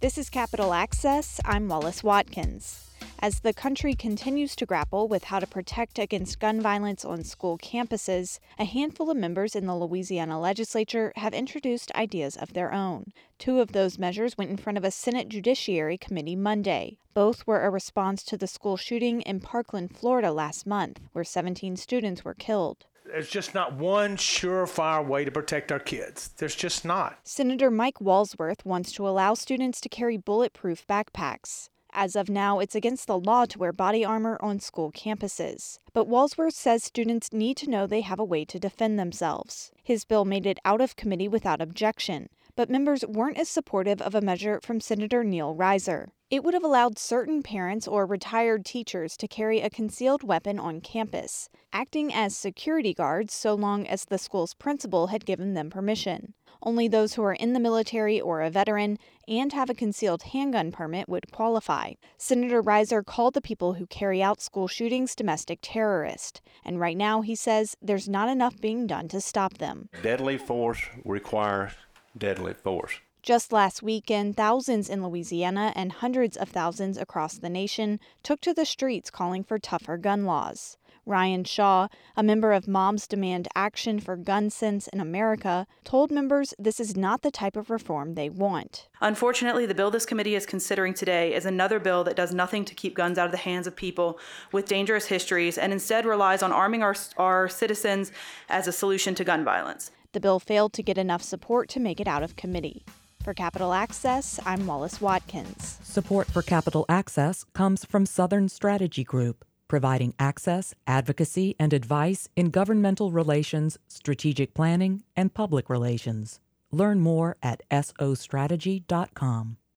This is Capital Access. I'm Wallace Watkins. As the country continues to grapple with how to protect against gun violence on school campuses, a handful of members in the Louisiana legislature have introduced ideas of their own. Two of those measures went in front of a Senate Judiciary Committee Monday. Both were a response to the school shooting in Parkland, Florida last month, where 17 students were killed. There's just not one surefire way to protect our kids. There's just not. Senator Mike Walsworth wants to allow students to carry bulletproof backpacks. As of now, it's against the law to wear body armor on school campuses. But Walsworth says students need to know they have a way to defend themselves. His bill made it out of committee without objection, but members weren't as supportive of a measure from Senator Neil Reiser. It would have allowed certain parents or retired teachers to carry a concealed weapon on campus, acting as security guards so long as the school's principal had given them permission. Only those who are in the military or a veteran and have a concealed handgun permit would qualify. Senator Reiser called the people who carry out school shootings domestic terrorists, and right now he says there's not enough being done to stop them. Deadly force requires deadly force. Just last weekend, thousands in Louisiana and hundreds of thousands across the nation took to the streets calling for tougher gun laws. Ryan Shaw, a member of Moms Demand Action for Gun Sense in America, told members this is not the type of reform they want. Unfortunately, the bill this committee is considering today is another bill that does nothing to keep guns out of the hands of people with dangerous histories and instead relies on arming our citizens as a solution to gun violence. The bill failed to get enough support to make it out of committee. For Capital Access, I'm Wallace Watkins. Support for Capital Access comes from Southern Strategy Group, providing access, advocacy, and advice in governmental relations, strategic planning, and public relations. Learn more at sostrategy.com.